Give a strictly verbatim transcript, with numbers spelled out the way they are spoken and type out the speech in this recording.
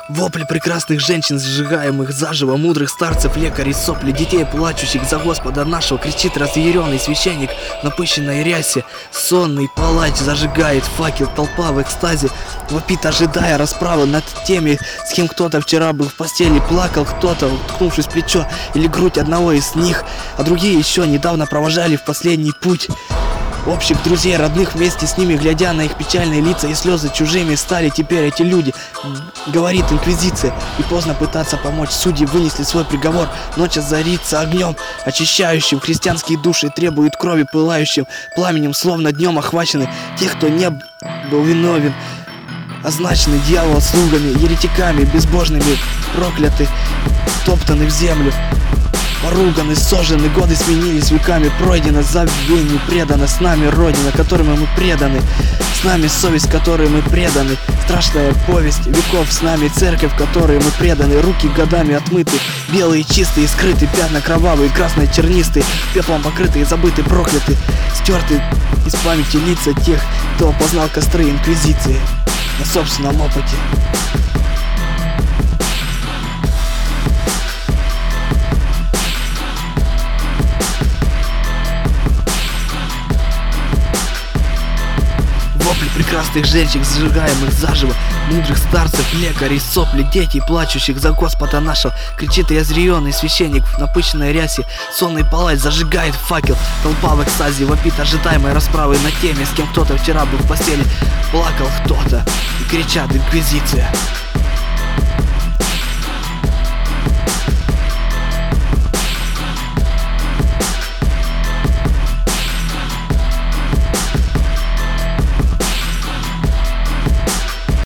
Вопли прекрасных женщин, сжигаемых заживо, мудрых старцев, лекарей, сопли, детей, плачущих за Господа нашего, кричит разъяренный священник в напыщенной рясе. Сонный палач зажигает факел, толпа в экстазе вопит, ожидая расправы над теми, с кем кто-то вчера был в постели, плакал кто-то, уткнувшись в плечо или грудь одного из них, а другие еще недавно провожали в последний путь. Общих друзей, родных, вместе с ними, глядя на их печальные лица и слезы чужими, стали теперь эти люди, говорит инквизиция, и поздно пытаться помочь. Судьи вынесли свой приговор, ночь озарится огнем, очищающим христианские души, требуют крови, пылающим пламенем, словно днем охвачены тех, кто не был виновен, означены дьявола слугами, еретиками, безбожными, прокляты, топтаны в землю. Поруганы, сожжены, годы сменились веками, пройдено забвение, предано с нами Родина, которой мы преданы, с нами совесть, которой мы преданы, страшная повесть веков, с нами церковь, которой мы преданы, руки годами отмыты, белые чистые, скрыты, пятна кровавые, красные чернистые, пеплом покрытые, забыты, прокляты, стерты из памяти лица тех, кто познал костры инквизиции на собственном опыте. Вопли прекрасных женщин, сжигаемых заживо, мудрых старцев, лекарей, сопли, детей, плачущих за Господа нашего, кричит разъяренный священник в напыщенной рясе. Сонный палач зажигает факел, толпа в экстазе вопит, ожидаемой расправы над теми, с кем кто-то вчера был в постели, плакал кто-то, и кричат инквизиция.